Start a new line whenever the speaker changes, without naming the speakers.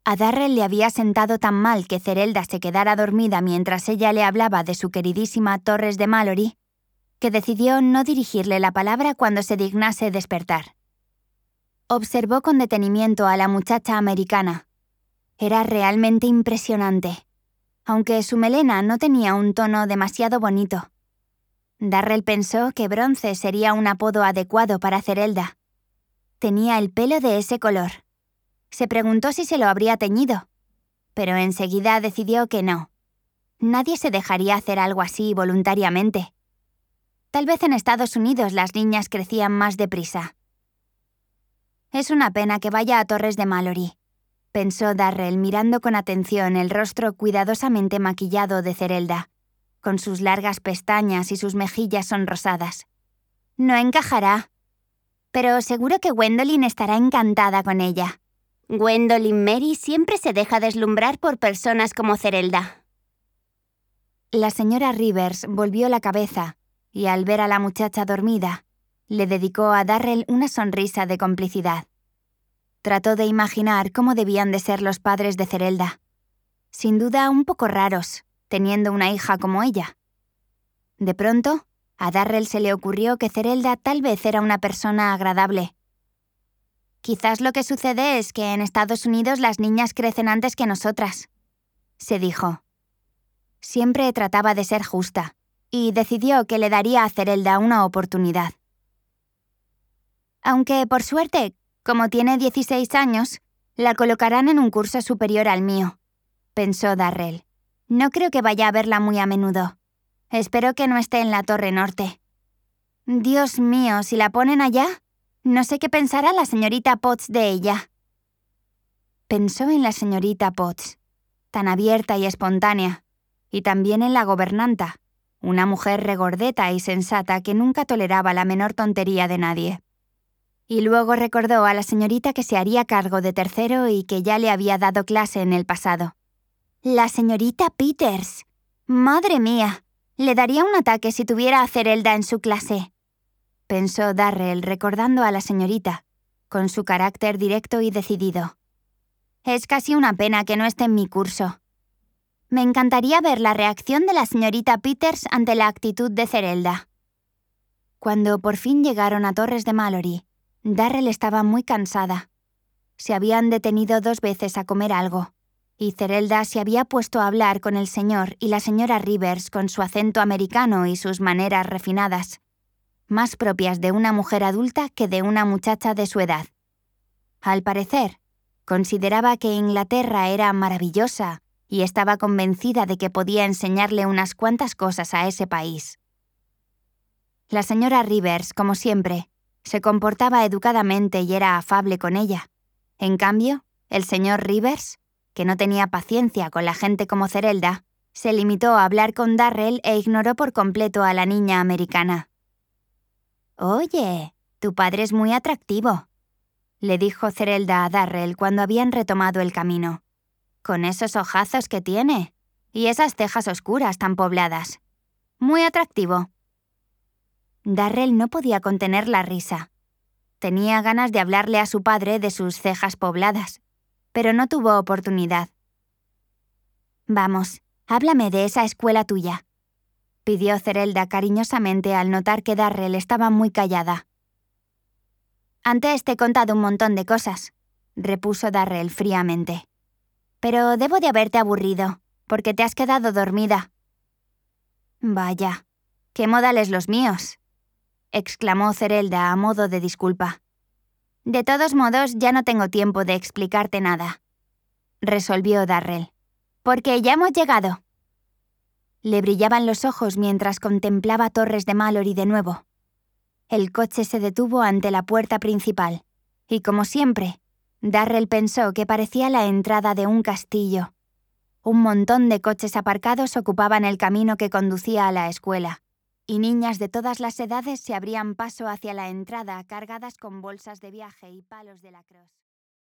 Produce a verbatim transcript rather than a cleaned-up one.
A Darrell le había sentado tan mal que Cerelda se quedara dormida mientras ella le hablaba de su queridísima Torres de Mallory, que decidió no dirigirle la palabra cuando se dignase despertar. Observó con detenimiento a la muchacha americana. Era realmente impresionante, aunque su melena no tenía un tono demasiado bonito. Darrell pensó que bronce sería un apodo adecuado para Cerelda. Tenía el pelo de ese color. Se preguntó si se lo habría teñido, pero enseguida decidió que no. Nadie se dejaría hacer algo así voluntariamente. Tal vez en Estados Unidos las niñas crecían más deprisa. Es una pena que vaya a Torres de Mallory, pensó Darrell mirando con atención el rostro cuidadosamente maquillado de Cerelda, con sus largas pestañas y sus mejillas sonrosadas. No encajará, pero seguro que Gwendolyn estará encantada con ella. Gwendolyn Mary siempre se deja deslumbrar por personas como Cerelda. La señora Rivers volvió la cabeza y al ver a la muchacha dormida, le dedicó a Darrell una sonrisa de complicidad. Trató de imaginar cómo debían de ser los padres de Cerelda. Sin duda un poco raros, teniendo una hija como ella. De pronto, a Darrell se le ocurrió que Cerelda tal vez era una persona agradable. Quizás lo que sucede es que en Estados Unidos las niñas crecen antes que nosotras, se dijo. Siempre trataba de ser justa, y decidió que le daría a Cerelda una oportunidad. Aunque, por suerte, como tiene dieciséis años, la colocarán en un curso superior al mío, pensó Darrell. No creo que vaya a verla muy a menudo. Espero que no esté en la Torre Norte. Dios mío, si la ponen allá, no sé qué pensará la señorita Potts de ella. Pensó en la señorita Potts, tan abierta y espontánea, y también en la gobernanta, una mujer regordeta y sensata que nunca toleraba la menor tontería de nadie. Y luego recordó a la señorita que se haría cargo de tercero y que ya le había dado clase en el pasado. La señorita Peters. ¡Madre mía! Le daría un ataque si tuviera a Cerelda en su clase, pensó Darrell recordando a la señorita, con su carácter directo y decidido. Es casi una pena que no esté en mi curso. Me encantaría ver la reacción de la señorita Peters ante la actitud de Cerelda. Cuando por fin llegaron a Torres de Mallory, Darrell estaba muy cansada. Se habían detenido dos veces a comer algo, y Cerelda se había puesto a hablar con el señor y la señora Rivers con su acento americano y sus maneras refinadas, más propias de una mujer adulta que de una muchacha de su edad. Al parecer, consideraba que Inglaterra era maravillosa y estaba convencida de que podía enseñarle unas cuantas cosas a ese país. La señora Rivers, como siempre, se comportaba educadamente y era afable con ella. En cambio, el señor Rivers, que no tenía paciencia con la gente como Cerelda, se limitó a hablar con Darrell e ignoró por completo a la niña americana. «Oye, tu padre es muy atractivo», le dijo Cerelda a Darrell cuando habían retomado el camino. «Con esos ojazos que tiene y esas cejas oscuras tan pobladas. Muy atractivo». Darrell no podía contener la risa. Tenía ganas de hablarle a su padre de sus cejas pobladas, pero no tuvo oportunidad. «Vamos, háblame de esa escuela tuya», pidió Cerelda cariñosamente al notar que Darrell estaba muy callada. «Antes te he contado un montón de cosas», repuso Darrell fríamente. «Pero debo de haberte aburrido, porque te has quedado dormida». «Vaya, qué modales los míos», exclamó Cerelda a modo de disculpa. «De todos modos, ya no tengo tiempo de explicarte nada», resolvió Darrell, «porque ya hemos llegado». Le brillaban los ojos mientras contemplaba Torres de Mallory de nuevo. El coche se detuvo ante la puerta principal, y como siempre, Darrell pensó que parecía la entrada de un castillo. Un montón de coches aparcados ocupaban el camino que conducía a la escuela, y niñas de todas las edades se abrían paso hacia la entrada cargadas con bolsas de viaje y palos de lacrosse.